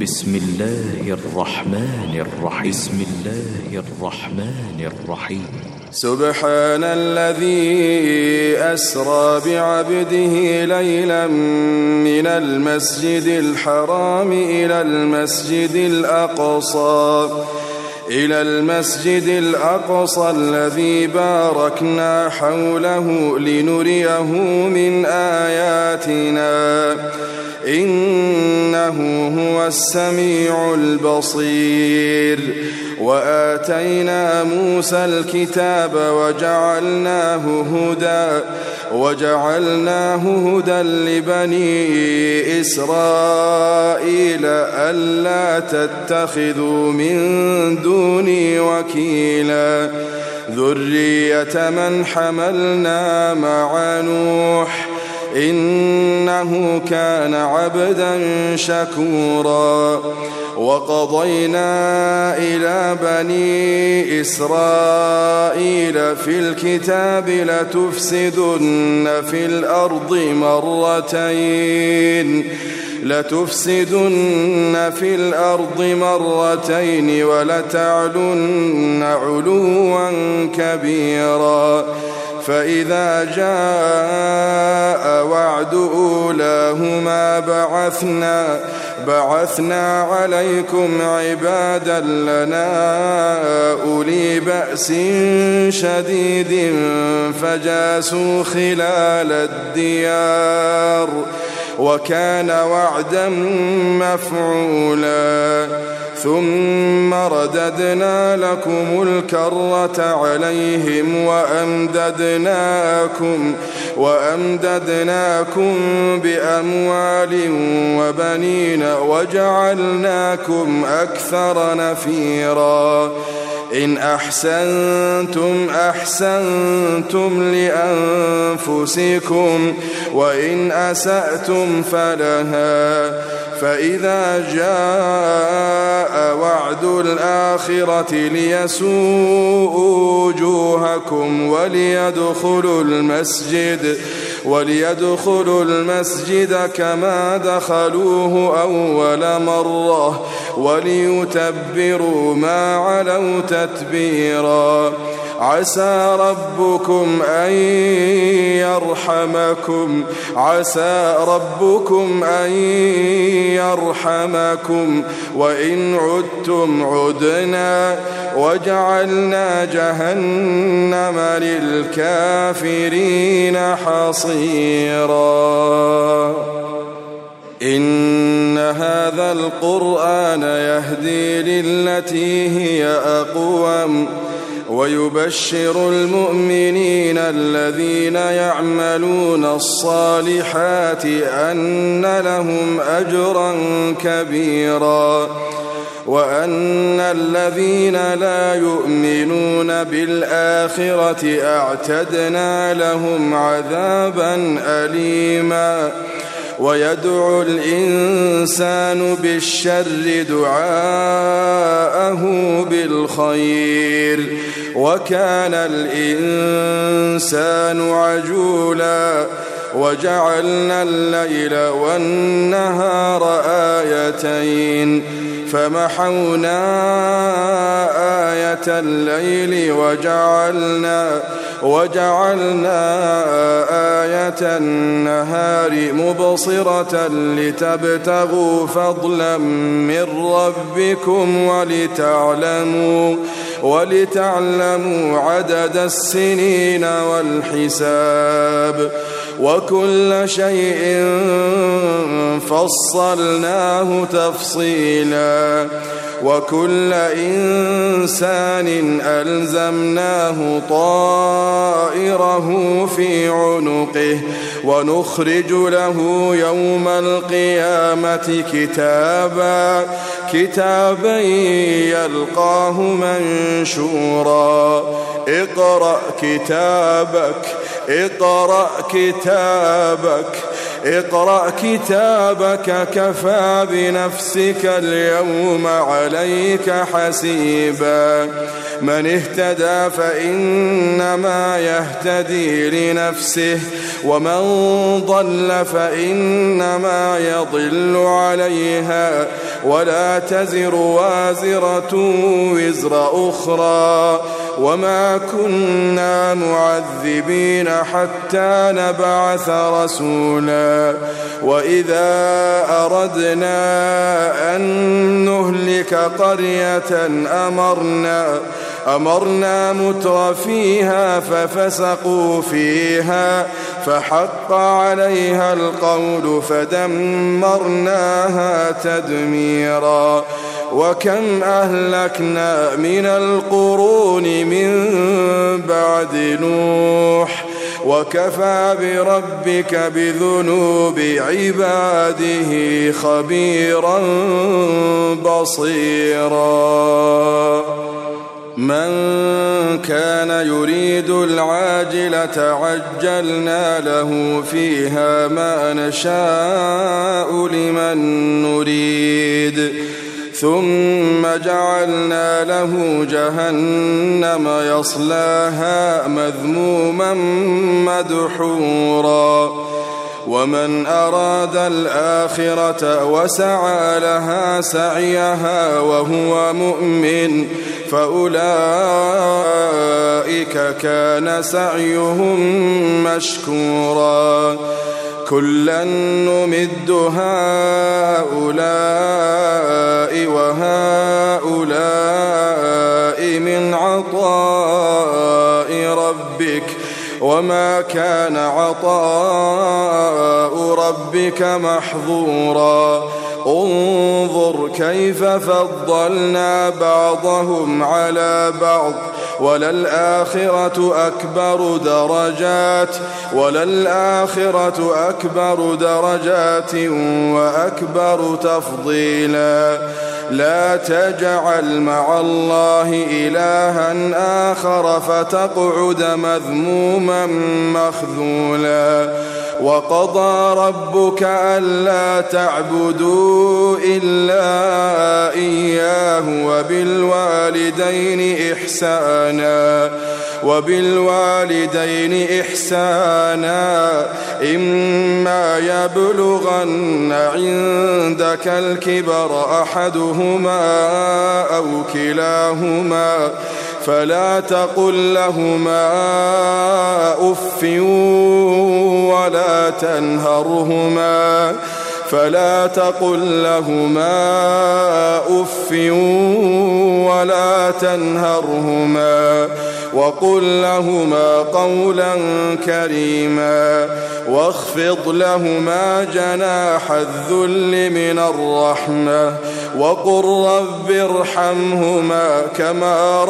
بسم الله الرحمن الرحيم سبحان الذي أسرى بعبده ليلا من المسجد الحرام إلى المسجد الأقصى الذي باركنا حوله لنريه من آياتنا إنه هو السميع البصير وآتينا موسى الكتاب وجعلناه هدى لبني إسرائيل ألا تتخذوا من دوني وكيلا ذرية من حملنا مع نوح إنه كان عبدا شكورا وقضينا إلى بني إسرائيل في الكتاب لتفسدن في الأرض مرتين ولتعلن علوا كبيرا فإذا جاء وعد أولاهما بعثنا عليكم عبادا لنا أولي بأس شديد فجاسوا خلال الديار وكان وعدا مفعولا ثم رددنا لكم الكرة عليهم وأمددناكم بأموال وبنين وجعلناكم أكثر نفيرا إن أحسنتم لأنفسكم وإن أسأتم فلها فإذا جاء وعد الآخرة ليسوءوا وجوهكم وليدخلوا المسجد كما دخلوه أول مرة وليتبروا ما علوا تتبيرا عسى ربكم أن يرحمكم وإن عدتم عدنا وجعلنا جهنم للكافرين حصيرا إن هذا القرآن يهدي للتي هي أقوم ويبشر المؤمنين الذين يعملون الصالحات أن لهم أجرا كبيرا وأن الذين لا يؤمنون بالآخرة أعتدنا لهم عذابا أليما ويدعو الإنسان بالشر دعاءه بالخير وكان الإنسان عجولا وجعلنا الليل والنهار آيتين فمحونا آية الليل وجعلنا آية النهار مبصرة لتبتغوا فضلا من ربكم ولتعلموا عدد السنين والحساب وكل شيء فصلناه تفصيلا وكل إنسان ألزمناه طائره في عنقه ونخرج له يوم القيامة كتابا يلقاه منشورا اقرأ كتابك كفى بنفسك اليوم عليك حسيبا من اهتدى فإنما يهتدي لنفسه ومن ضل فإنما يضل عليها ولا تزر وازرة وزر أخرى وما كنا معذبين حتى نبعث رسولا وإذا أردنا أن نهلك قرية أمرنا مترفيها ففسقوا فيها فحق عليها القول فدمرناها تدميرا وكم أهلكنا من القرون من بعد نوح وكفى بربك بذنوب عباده خبيرا بصيرا من كان يريد العاجلة عجلنا له فيها ما نشاء لمن نريد ثم جعلنا له جهنم يصلاها مذموما مدحورا ومن أراد الآخرة وسعى لها سعيها وهو مؤمن فأولئك كان سعيهم مشكورا كلا نمد هؤلاء وهؤلاء من عطاء ربك وما كان عطاء ربك محظورا انظر كيف فضلنا بعضهم على بعض وللآخرة أكبر درجات وأكبر تفضيلا لا تجعل مع الله إلها آخر فتقعد مذموما مخذولا وقضى ربك ألا تعبدوا إلا إياه وبالوالدين إحسانا إما يبلغن عندك الكبر أحدهما أو كلاهما فلا تقل لهما أف ولا تنهرهما وقل لهما قولا كريما واخفض لهما جناح الذل من الرحمة وقل رب ارحمهما كما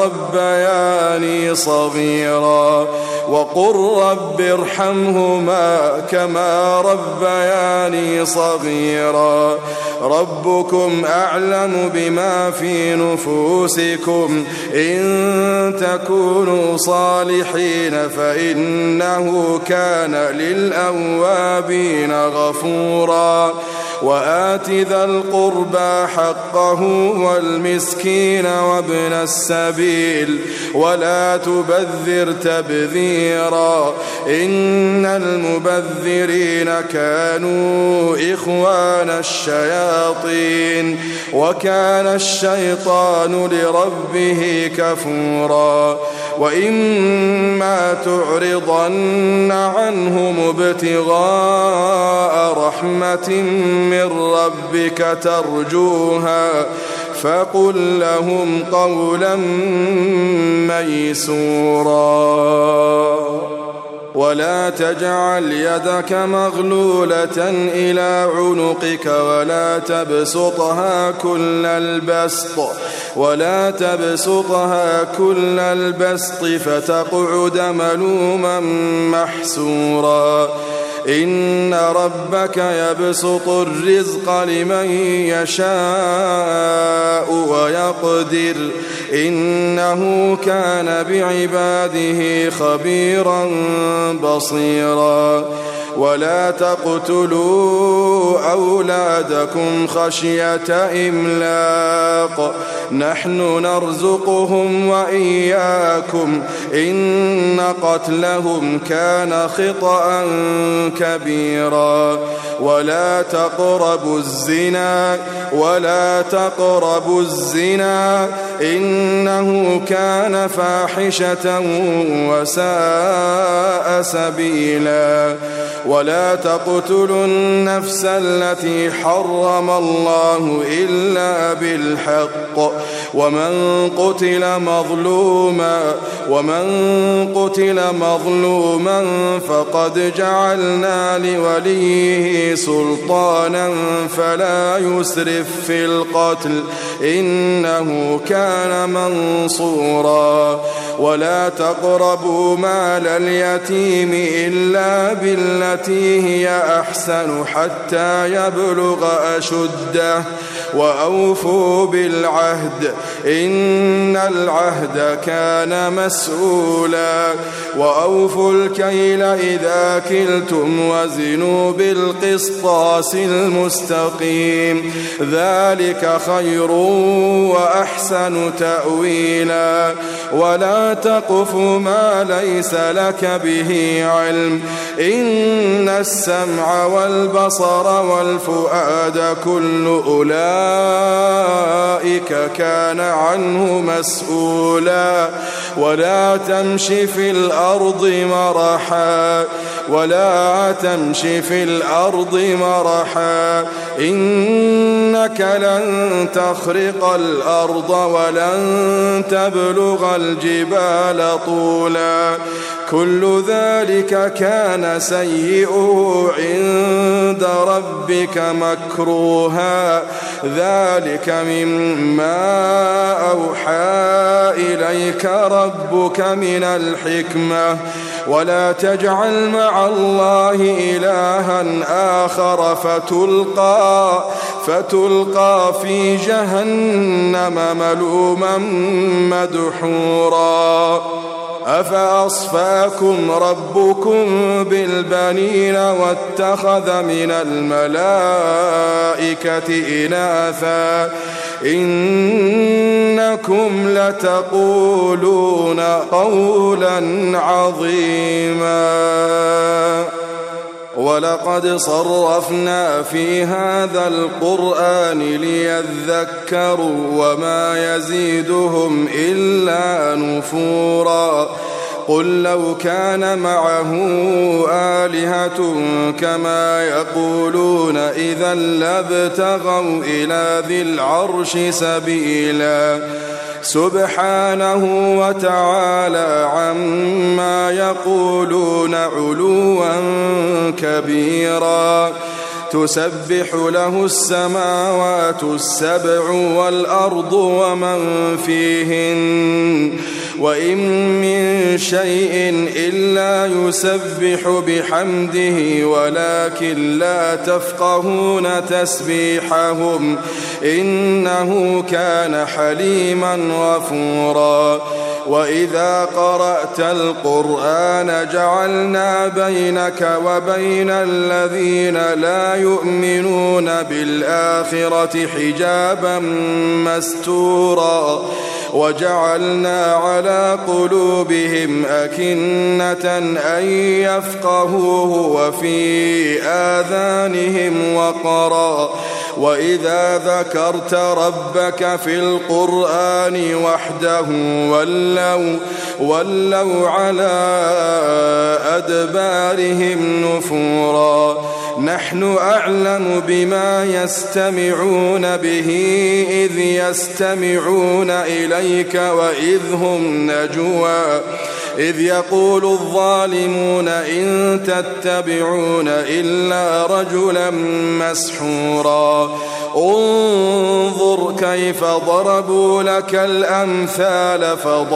ربياني صغيرا ربكم أعلم بما في نفوسكم إن تكونوا صالحين فإنه كان للأوابين غفورا وآت ذا القربى حقه والمسكين وابن السبيل ولا تبذر تبذيرا إن المبذرين كانوا إخوان الشياطين وكان الشيطان لربه كفورا وإما تعرضن عنهم ابتغاء رحمة من ربك ترجوها فقل لهم قولا ميسورا ولا تجعل يدك مغلولة إلى عنقك ولا تبسطها كل البسط فتقعد ملوما محسورا إن ربك يبسط الرزق لمن يشاء ويقدر إنه كان بعباده خبيرا بصيرا ولا تقتلوا أولادكم خشية إملاق نحن نرزقهم وإياكم إن قتلهم كان خطأ كبيرا ولا تقربوا الزنا إنه كان فاحشة وساء سبيلا ولا تقتلوا النفس التي حرم الله إلا بالحق ومن قتل مظلوما فقد جعلنا لوليه سلطانا فلا يسرف في القتل إنه كان منصورا ولا تقربوا مال اليتيم إلا بالتي هي أحسن حتى يبلغ أشده وأوفوا بالعهد إن العهد كان مسؤولا وأوفوا الكيل إذا كلتم وزنوا بالقسطاس المستقيم ذلك خير وأحسن تأويلا ولا تقف ما ليس لك به علم إن السمع والبصر والفؤاد كل أولئك كان عنه مسؤولا ولا تمش في الأرض مرحا إنك لن تخرق الأرض ولن تبلغ الجبال طولا كل ذلك كان سيئه عند ربك مكروها ذلك مما أوحى إليك ربك من الحكمة ولا تجعل مع الله إلها آخر فتلقى في جهنم ملوما مدحورا أفأصفاكم ربكم بالبنين واتخذ من الملائكة إناثا إنكم لتقولون قولا عظيما ولقد صرفنا في هذا القرآن ليذكروا وما يزيدهم إلا نفورا قل لو كان معه آلهة كما يقولون إذا لابتغوا إلى ذي العرش سبيلا سبحانه وتعالى عما يقولون علوا كبيرا تسبح له السماوات السبع والأرض ومن فيهن وإن من شيء إلا يسبح بحمده ولكن لا تفقهون تسبيحهم إنه كان حليما غفورا وإذا قرأت القرآن جعلنا بينك وبين الذين لا يؤمنون بالآخرة حجابا مستورا وجعلنا على قلوبهم أكنة أن يفقهوه وفي آذانهم وقرا وإذا ذكرت ربك في القرآن وحده ولوا على أدبارهم نفورا نحن أعلم بما يستمعون به إذ يستمعون إليك وإذ هم نجوى إذ يقول الظالمون إن تتبعون إلا رجلا مسحورا انظر كيف ضربوا لك الأمثال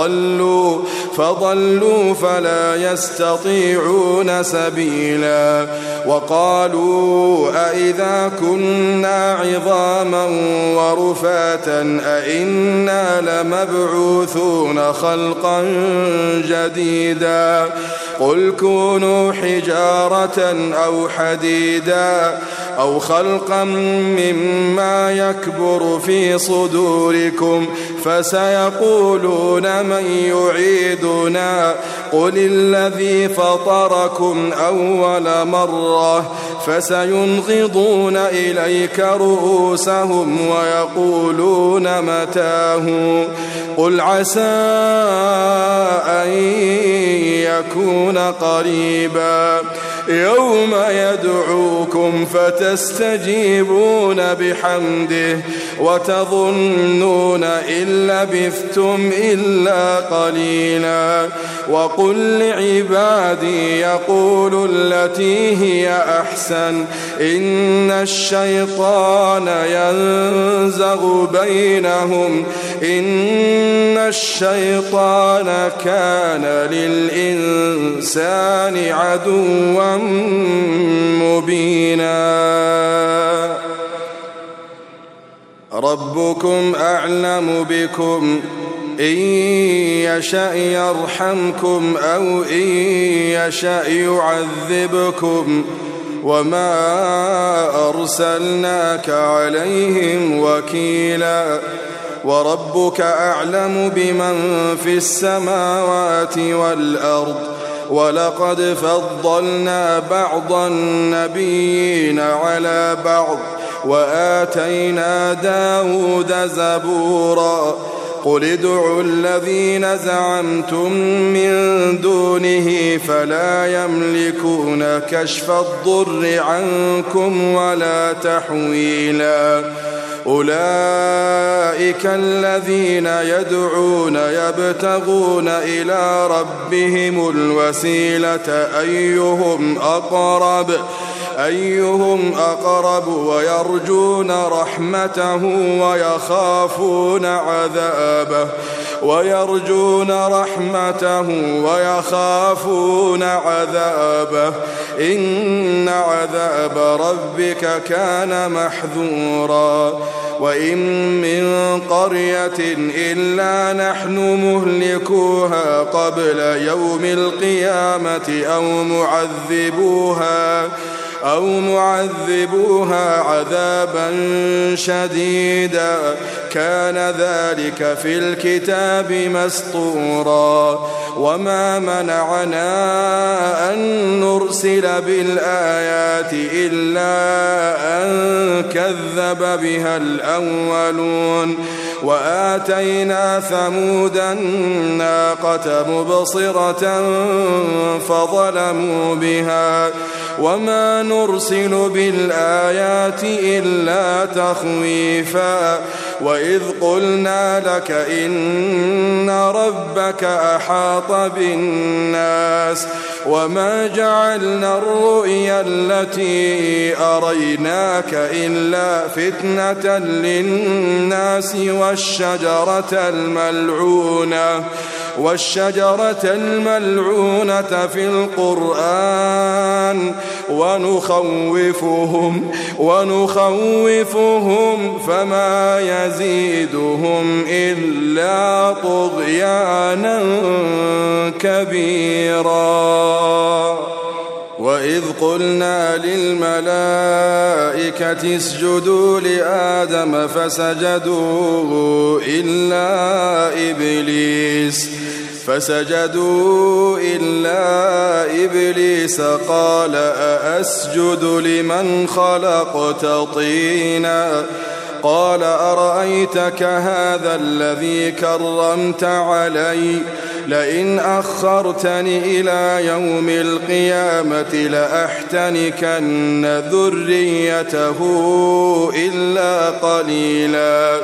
فضلوا فلا يستطيعون سبيلا وقالوا أئذا كنا عظاما ورفاتا أئنا لمبعوثون خلقا جديدا قل كونوا حجارة أو حديدا أو خلقا مما يكبر في صدوركم فسيقولون من يعيدنا قل الذي فطركم أول مرة فسينغضون إليك رؤوسهم ويقولون متاه قل عسى أن يكون قريبا يوم يدعوكم فتستجيبون بحمده وتظنون إن لبثتم إلا قليلا وقل لعبادي يقولوا التي هي أحسن إن الشيطان ينزغ بينهم إن الشيطان كان للإنسان عدوا مبينا ربكم أعلم بكم إن يشأ يرحمكم أو إن يشأ يعذبكم وما أرسلناك عليهم وكيلا وربك أعلم بمن في السماوات والأرض ولقد فضلنا بعض النبيين على بعض وآتينا داود زبورا قل ادعوا الذين زعمتم من دونه فلا يملكون كشف الضر عنكم ولا تحويلا أولئك الذين يدعون يبتغون إلى ربهم الوسيلة أيهم أقرب ويرجون رحمته ويخافون عذابه إن عذاب ربك كان محذورا وإن من قرية إلا نحن مهلكوها قبل يوم القيامة أو معذبوها عذابا شديدا كان ذلك في الكتاب مسطورا وما منعنا أن نرسل بالآيات إلا أن كذب بها الأولون وآتينا ثمود الناقة مبصرة فظلموا بها وما نرسل بالآيات إلا تخويفا وإذ قلنا لك إن ربك أحاط بالناس وما جعلنا الرؤيا التي أريناك إلا فتنة للناس والشجرة الملعونة في القرآن ونخوفهم فما يزيدهم إلا طغيانا كبيرا وإذ قلنا للملائكة اسجدوا لآدم فسجدوا إلا إبليس قال أأسجد لمن خلقت طينا قال أرأيتك هذا الذي كرمت علي لئن أخرتني إلى يوم القيامة لأحتنكن ذريته إلا قليلا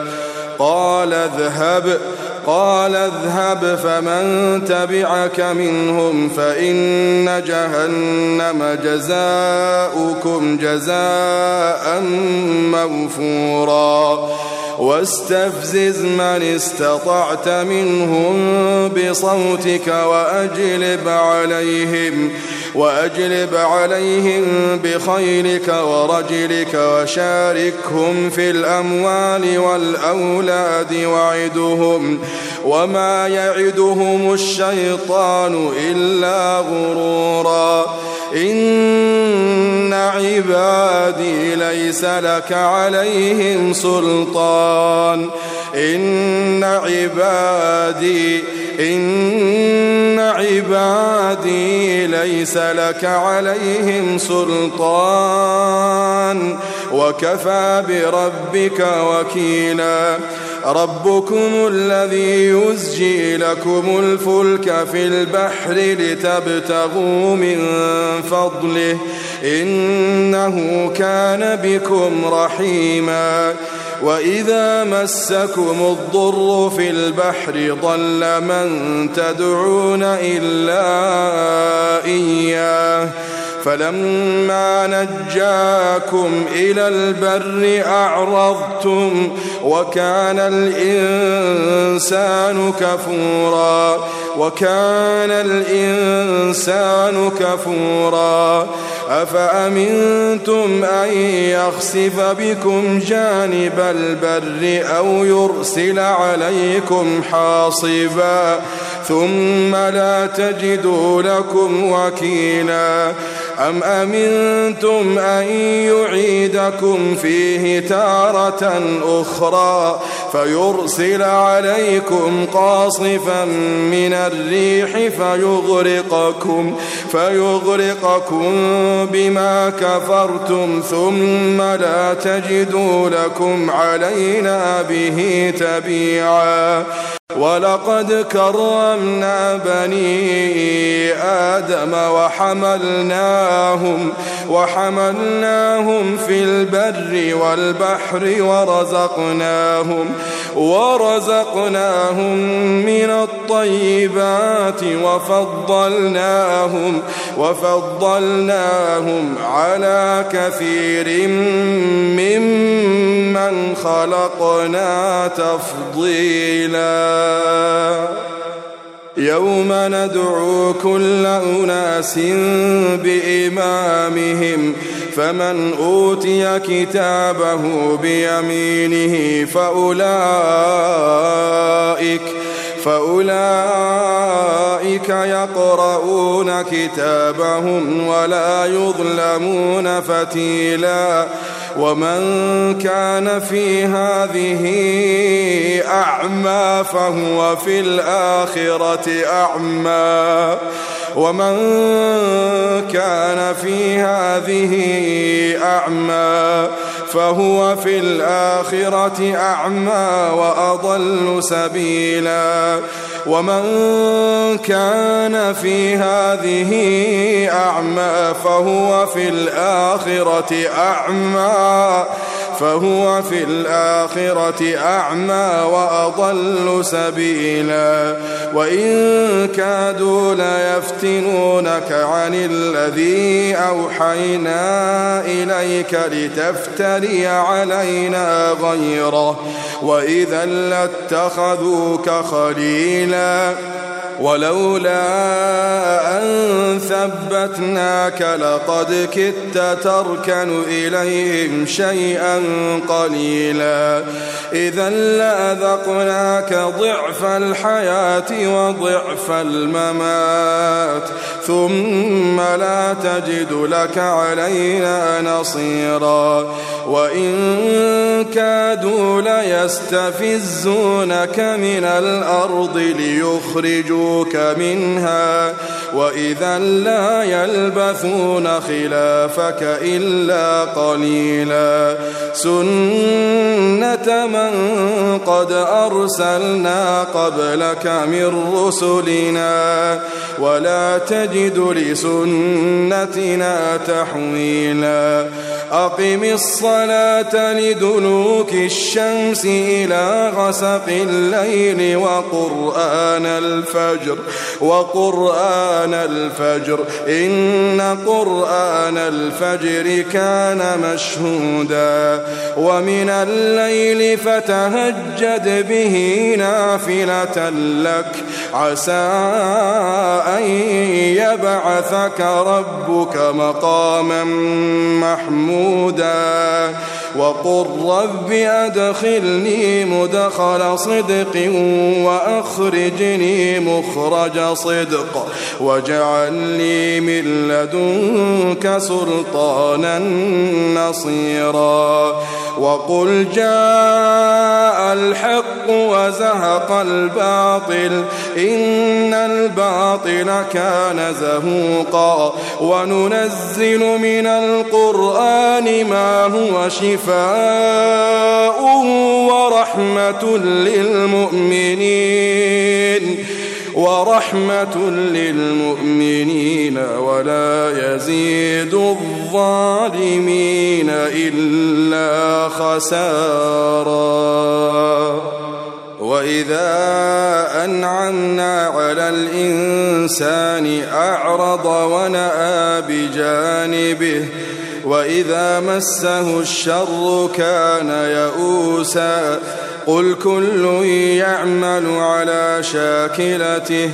قال اذهب فمن تبعك منهم فإن جهنم جزاؤكم جزاء موفورا واستفزز من استطعت منهم بصوتك وأجلب عليهم بخيلك ورجلك وشاركهم في الأموال والأولاد وما يعدهم الشيطان إلا غرورا إن عبادي ليس لك عليهم سلطان إن عبادي ليس لك عليهم سلطان وكفى بربك وكيلا ربكم الذي يزجي لكم الفلك في البحر لتبتغوا من فضله إنه كان بكم رحيما وإذا مسكم الضر في البحر ضل من تدعون إلا إياه فلما نجاكم إلى البر أعرضتم وكان الإنسان كفورا أفأمنتم أن يخسف بكم جانب البر أو يرسل عليكم حاصبا ثم لا تجدوا لكم وكيلا أم أمنتم أن يعيدكم فيه تارة أخرى فيرسل عليكم قاصفا من الريح فيغرقكم بما كفرتم ثم لا تجدوا لكم علينا به تبيعا ولقد كرمنا بني آدم وحملناهم في البر والبحر ورزقناهم من الطيبات وفضلناهم على كثير ممن خلقنا تفضيلا يوم ندعو كل أناس بإمامهم فمن أوتي كتابه بيمينه فأولئك يقرؤون كتابهم ولا يظلمون فتيلا ومن كان في هذه أعمى فهو في الآخرة أعمى وأضل سبيلا ومن كان في هذه أعمى فهو في الآخرة أعمى وأضل سبيلا وإن كادوا ليفتنونك عن الذي أوحينا إليك لتفتري علينا غيره وإذا لاتخذوك خليلا ولولا أن ثبتناك لقد كدت تركن إليهم شيئا قليلا إذا لأذقناك ضعف الحياة وضعف الممات ثم لا تجد لك علينا نصيرا وإن كادوا ليستفزونك من الأرض ليخرجوك منها وإذا لا يلبثون خلافك إلا قليلا سنة من قد أرسلنا قبلك من رسلنا ولا تجد لسنتنا تحويلا أقم الصلاة لدلوك الشمس إلى غسق الليل وقرآن الفجر إن قرآن الفجر كان مشهودا ومن الليل فتهجد به نافلة لك عسى أن يبعثك ربك مقاما محمودا وقل رب أدخلني مدخل صدق وأخرجني مخرج صدق واجعل لي من لدنك سلطانا نصيرا وقل جاء الحق وزهق الباطل إن الباطل كان زهوقا وننزل من القرآن ما هو شفاء ورحمة للمؤمنين ولا يزيد الظالمين إلا خسارا وإذا أنعمنا على الإنسان أعرض ونأى بجانبه وإذا مسه الشر كان يئوسا قل كل يعمل على شاكلته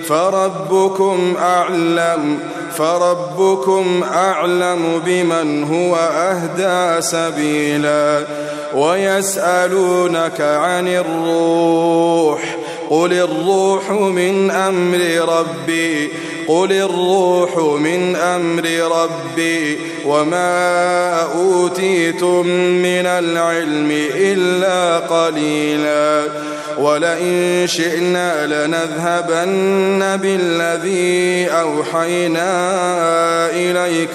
فربكم أعلم بمن هو أهدى سبيلا ويسألونك عن الروح قل الروح من أمر ربي وما أوتيتم من العلم إلا قليلا ولئن شئنا لنذهبن بالذي أوحينا إليك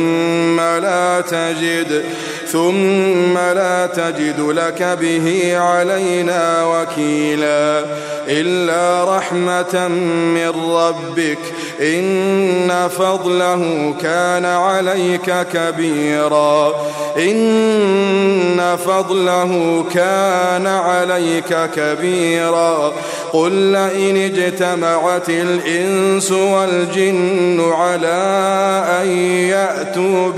ثم لا تجد لك به علينا وكيلا إلا رحمة من ربك إن فضله كان عليك كبيرا قل لئن اجتمعت الإنس والجن على أن يأتوا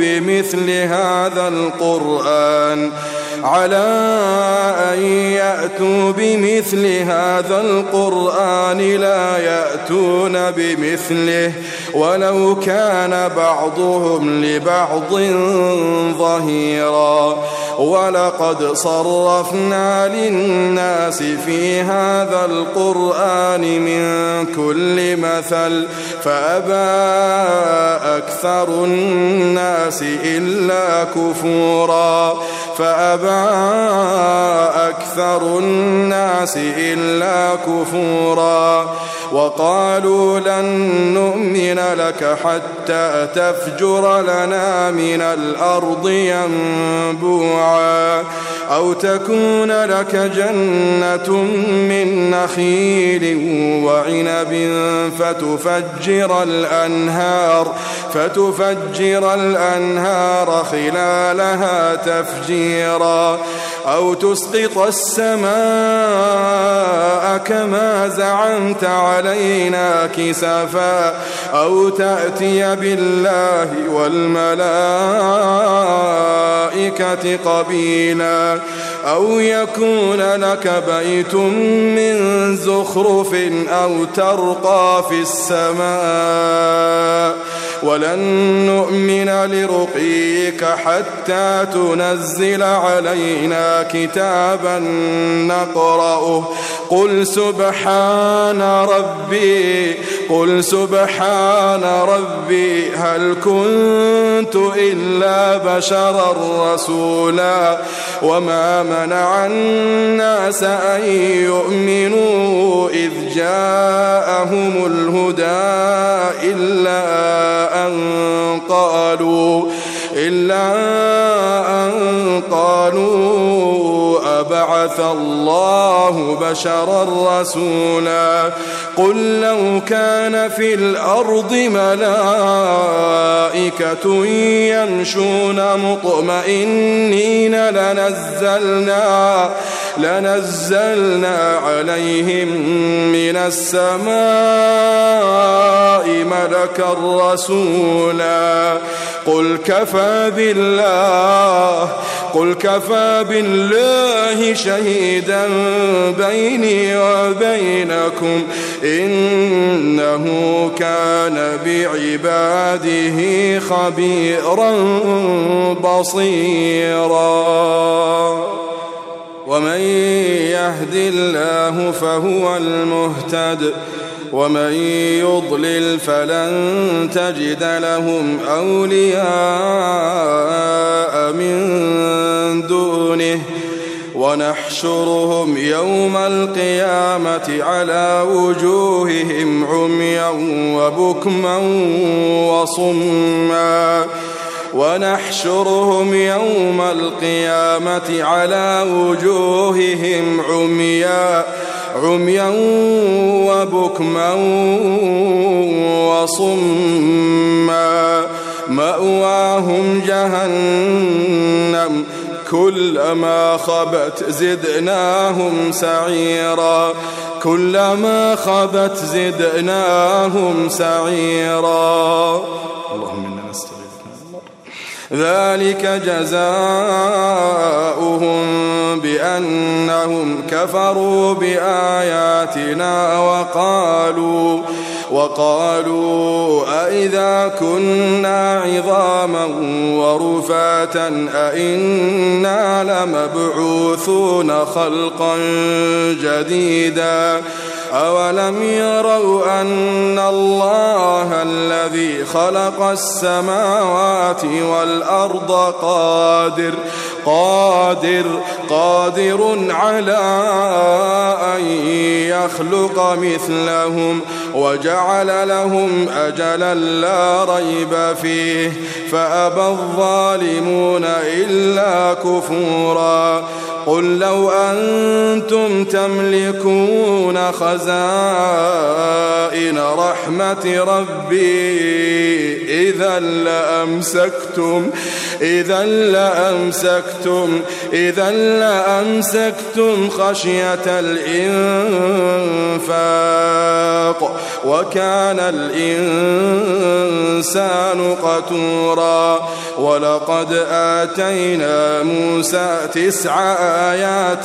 بمثل هذا القرآن لا يأتون بمثله ولو كان بعضهم لبعض ظهيرا ولقد صرفنا للناس في هذا القرآن من كل مثل فأبى أكثر الناس إلا كفورا وقالوا لن نؤمن لك حتى تفجر لنا من الأرض ينبوعا أو تكون لك جنة من نخيل وعنب فتفجر الأنهار خلالها تفجيرا أو تسقط السماء كما زعمت علينا كسفا أو تأتي بالله والملائكة قبيلا أو يكون لك بيت من زخرف أو ترقى في السماء ولن نؤمن لرقيك حتى تنزل علينا كتابا نقرأه قل سبحان ربي هل كنت إلا بشرا رسولا وما منع الناس أن يؤمنوا إذ جاءهم الهدى إلا أن قالوا أبعث الله بشرا رسولا قل لو كان في الأرض ملائكة يمشون مطمئنين لنزلنا عليهم من السماء ملكا رسولا قل كفى بالله شهيدا بيني وبينكم إنه كان بعباده خبيرا بصيرا ومن يهد الله فهو المهتد ومن يضلل فلن تجد لهم أولياء من دونه ونحشرهم يوم القيامة على وجوههم عميا وبكما وصما ونحشرهم يوم القيامة على وجوههم عميا وبكما وصما مأواهم جهنم كلما خبت زدناهم سعيرا اللهم إنا نستغيثك ذلك جزاؤهم بأنهم كفروا بآياتنا وقالوا أئذا كنا عظاما ورفاتا أئنا لمبعوثون خلقا جديدا أولم يروا أن الله الذي خلق السماوات والأرض قادر على أن يخلق مثلهم وجعل لهم أجلا لا ريب فيه فأبى الظالمون إلا كفورا قل لو أنتم تملكون خزائن رحمة ربي إذا لأمسكتم خشية الإنفاق وكان الإنسان قتورا ولقد آتينا موسى 9 آيات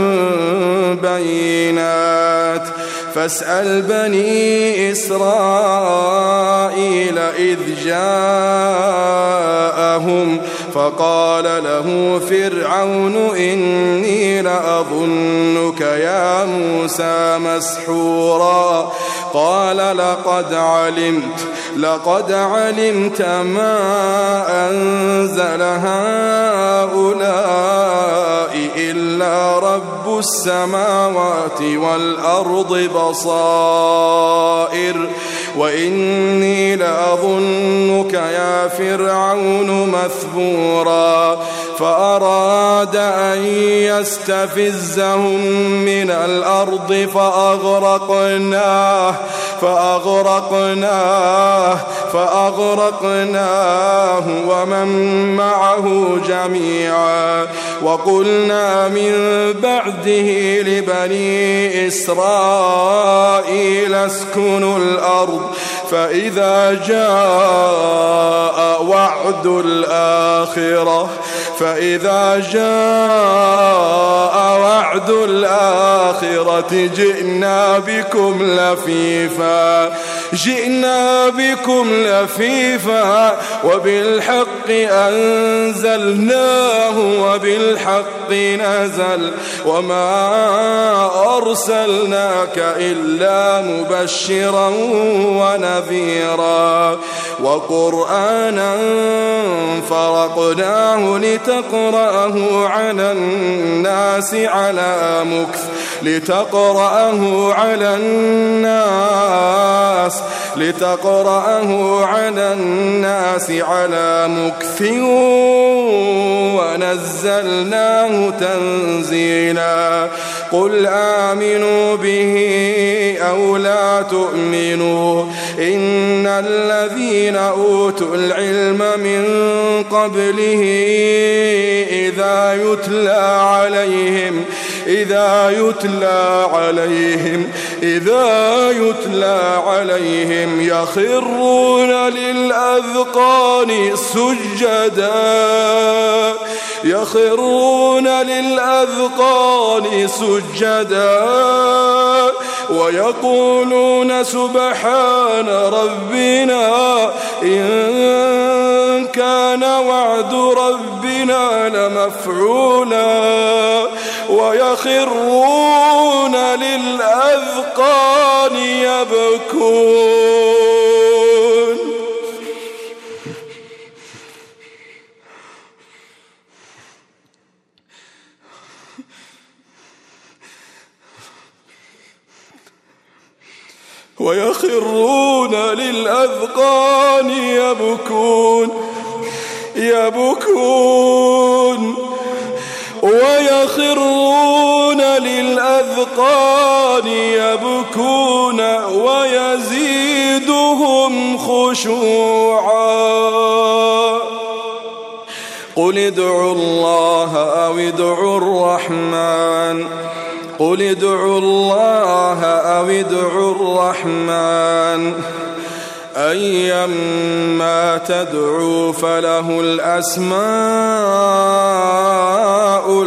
بينات فاسأل بني إسرائيل إذ جاءهم فقال له فرعون إني لأظنك يا موسى مسحورا قال لقد علمت ما أنزل هؤلاء إلا رب السماوات والأرض بصائر وإني لأظنك يا فرعون مثبورا فأراد أن يستفزهم من الأرض فأغرقناه ومن معه جميعا وقلنا من بعده لبني إسرائيل اسكنوا الأرض فإذا جاء وعد الآخرة جئنا بكم لفيفا وبالحق أنزلناه وبالحق نزل وما أرسلناك إلا مبشرا ونذيرا وقرآنا فرقناه لتقرأه على الناس على مكث ونزلناه تنزيلا قل آمنوا به أو لا تؤمنوا إن الذين أوتوا العلم من قبله إذا يتلى عليهم يخرون للأذقان سجدا ويقولون سبحان ربنا إن كان وعد ربنا لمفعولا ويخرون للأذقان يبكون ويخرون للأذقان يبكون ويخرون للأذقان يبكون ويزيدهم خشوعا قل ادعوا الله أو ادعوا الرحمن قل ادعوا الله أو ادعوا الرحمن أيما تدعوا فله الأسماء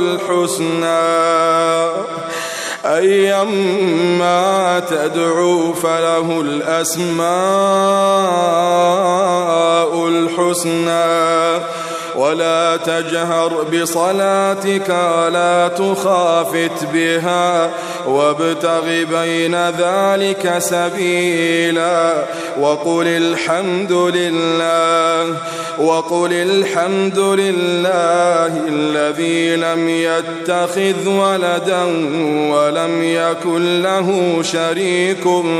الحسنى ولا تجهر بصلاتك ولا تخافت بها وابتغ بين ذلك سبيلا وقل الحمد لله الذي لم يتخذ ولدا ولم يكن له شريك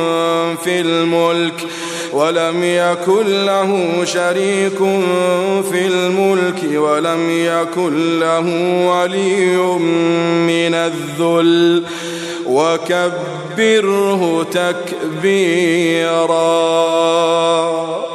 في الملك ولم يكن له ولي من الذل وكبره تكبيرا.